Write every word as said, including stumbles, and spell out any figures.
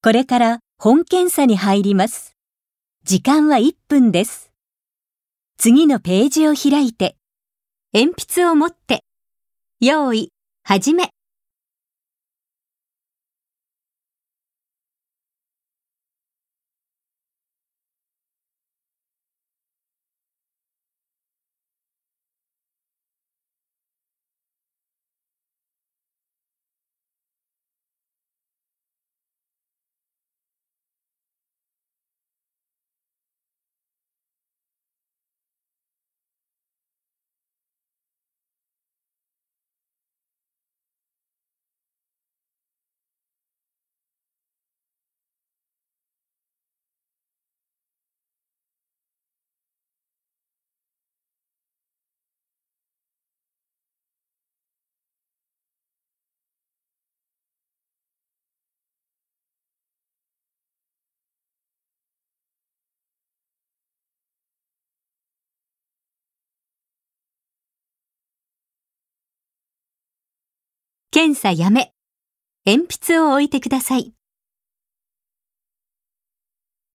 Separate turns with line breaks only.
これから本検査に入ります。時間はいっぷんです。次のページを開いて、鉛筆を持って、用意、始め。検査やめ。鉛筆を置いてください。